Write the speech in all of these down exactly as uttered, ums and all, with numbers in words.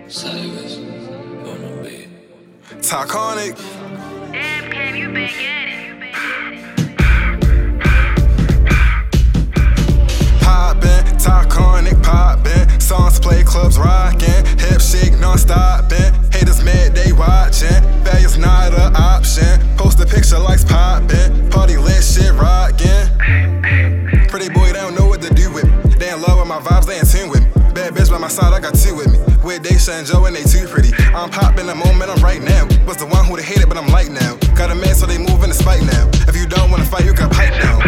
Savage on the beat. Taconic. Damn, Cam, you been getting it. Poppin', Taconic, poppin'. Songs play, clubs rockin'. Hip shake, non-stoppin'. Haters mad, they watchin'. Failure's not an option. Post a picture, likes poppin'. Party lit, shit rockin'. Pretty boy, they don't know what to do with me. They in love with my vibes, they in tune with me. Bad bitch by my side, I got two with me. With Daisha and Joe and they too pretty. I'm poppin' the moment, I'm right now. Was the one who they hated, but I'm light now. Got a man, so they move in the spite now. If you don't wanna fight, you can pipe down.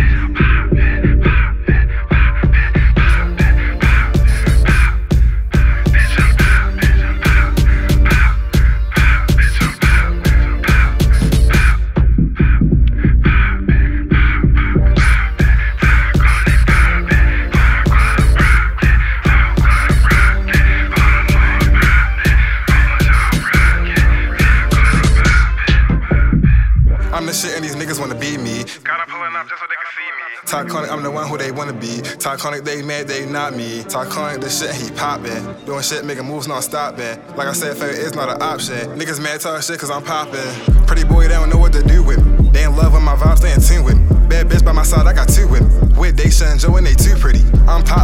I'm the shit and these niggas wanna be me. Got 'em pulling up just so they can see me. Taconic, I'm the one who they wanna be. Taconic, they mad, they not me. Taconic, the shit, he poppin'. Doing shit, making moves, not stoppin'. Like I said, failure is not an option. Niggas mad talk shit cause I'm poppin'. Pretty boy, they don't know what to do with me. They in love with my vibes, they in tune with me. Bad bitch by my side, I got two with me. With Daisha and Joe and they too pretty. I'm poppin'.